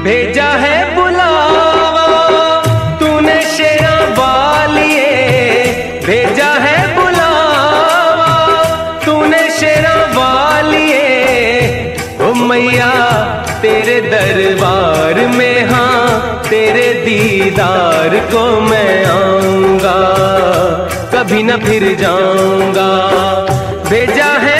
भेजा है बुलावा तूने शेरा वालिए, भेजा है बुलावा तूने शेरा वालिए। ओ मैया तेरे दरबार में, हाँ तेरे दीदार को मैं आऊंगा, कभी न फिर जाऊंगा। भेजा है